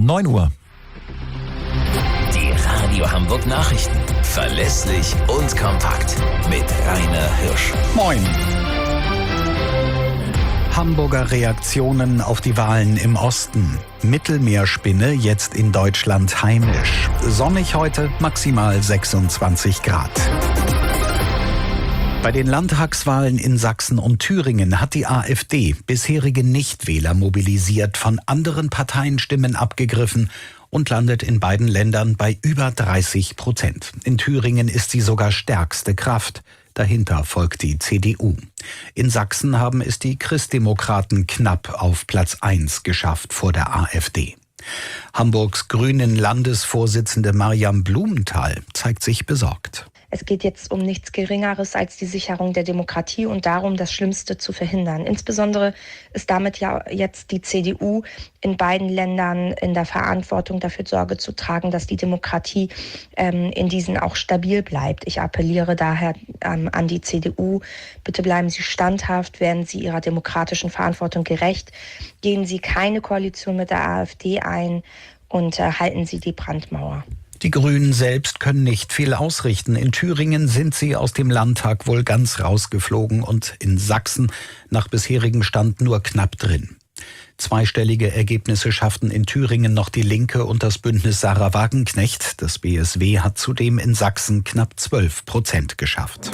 9 Uhr. Die Radio Hamburg Nachrichten. Verlässlich und kompakt. Mit Rainer Hirsch. Moin. Hamburger Reaktionen auf die Wahlen im Osten. Mittelmeerspinne jetzt in Deutschland heimisch. Sonnig heute, maximal 26 Grad. Bei den Landtagswahlen in Sachsen und Thüringen hat die AfD bisherige Nichtwähler mobilisiert, von anderen Parteien Stimmen abgegriffen und landet in beiden Ländern bei über 30%. In Thüringen ist sie sogar stärkste Kraft. Dahinter folgt die CDU. In Sachsen haben es die Christdemokraten knapp auf Platz 1 geschafft vor der AfD. Hamburgs Grünen Landesvorsitzende Maryam Blumenthal zeigt sich besorgt. Es geht jetzt um nichts Geringeres als die Sicherung der Demokratie und darum, das Schlimmste zu verhindern. Insbesondere ist damit ja jetzt die CDU in beiden Ländern in der Verantwortung, dafür Sorge zu tragen, dass die Demokratie in diesen auch stabil bleibt. Ich appelliere daher an die CDU, bitte bleiben Sie standhaft, werden Sie Ihrer demokratischen Verantwortung gerecht, gehen Sie keine Koalition mit der AfD ein und halten Sie die Brandmauer. Die Grünen selbst können nicht viel ausrichten. In Thüringen sind sie aus dem Landtag wohl ganz rausgeflogen und in Sachsen nach bisherigem Stand nur knapp drin. Zweistellige Ergebnisse schafften in Thüringen noch die Linke und das Bündnis Sarah Wagenknecht. Das BSW hat zudem in Sachsen knapp 12% geschafft.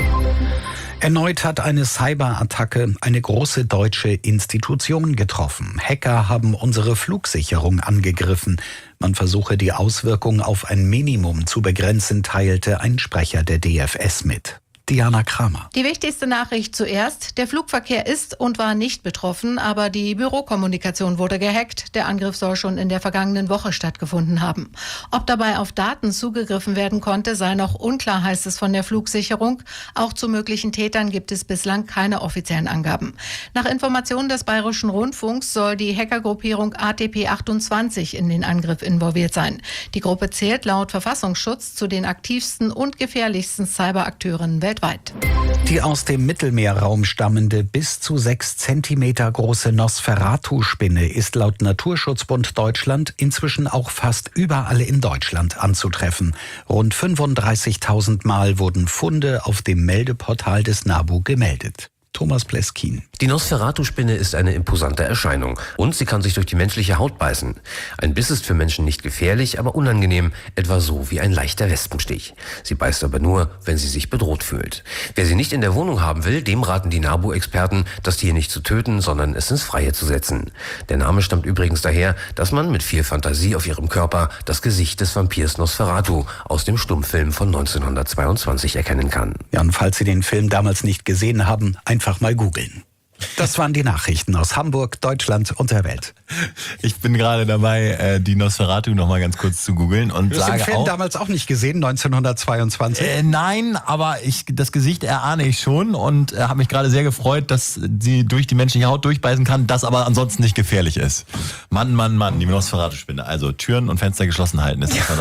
Erneut hat eine Cyberattacke eine große deutsche Institution getroffen. Hacker haben unsere Flugsicherung angegriffen. Man versuche, die Auswirkungen auf ein Minimum zu begrenzen, teilte ein Sprecher der DFS mit. Diana Kramer. Die wichtigste Nachricht zuerst. Der Flugverkehr ist und war nicht betroffen, aber die Bürokommunikation wurde gehackt. Der Angriff soll schon in der vergangenen Woche stattgefunden haben. Ob dabei auf Daten zugegriffen werden konnte, sei noch unklar, heißt es von der Flugsicherung. Auch zu möglichen Tätern gibt es bislang keine offiziellen Angaben. Nach Informationen des Bayerischen Rundfunks soll die Hackergruppierung ATP28 in den Angriff involviert sein. Die Gruppe zählt laut Verfassungsschutz zu den aktivsten und gefährlichsten Cyberakteuren weltweit. Die aus dem Mittelmeerraum stammende bis zu 6 Zentimeter große Nosferatu-Spinne ist laut Naturschutzbund Deutschland inzwischen auch fast überall in Deutschland anzutreffen. Rund 35.000 Mal wurden Funde auf dem Meldeportal des NABU gemeldet. Thomas Pleskin. Die Nosferatu-Spinne ist eine imposante Erscheinung und sie kann sich durch die menschliche Haut beißen. Ein Biss ist für Menschen nicht gefährlich, aber unangenehm, etwa so wie ein leichter Wespenstich. Sie beißt aber nur, wenn sie sich bedroht fühlt. Wer sie nicht in der Wohnung haben will, dem raten die NABU-Experten, das Tier nicht zu töten, sondern es ins Freie zu setzen. Der Name stammt übrigens daher, dass man mit viel Fantasie auf ihrem Körper das Gesicht des Vampirs Nosferatu aus dem Stummfilm von 1922 erkennen kann. Ja, und falls Sie den Film damals nicht gesehen haben, einfach mal googeln. Das waren die Nachrichten aus Hamburg, Deutschland und der Welt. Ich bin gerade dabei, die Nosferatu noch mal ganz kurz zu googeln und du hast sage den Film auch, damals auch nicht gesehen, 1922? Nein, aber das Gesicht erahne ich schon und habe mich gerade sehr gefreut, dass sie durch die menschliche Haut durchbeißen kann, das aber ansonsten nicht gefährlich ist. Mann, die Nosferatu-Spinne. Also Türen und Fenster geschlossen halten, ist das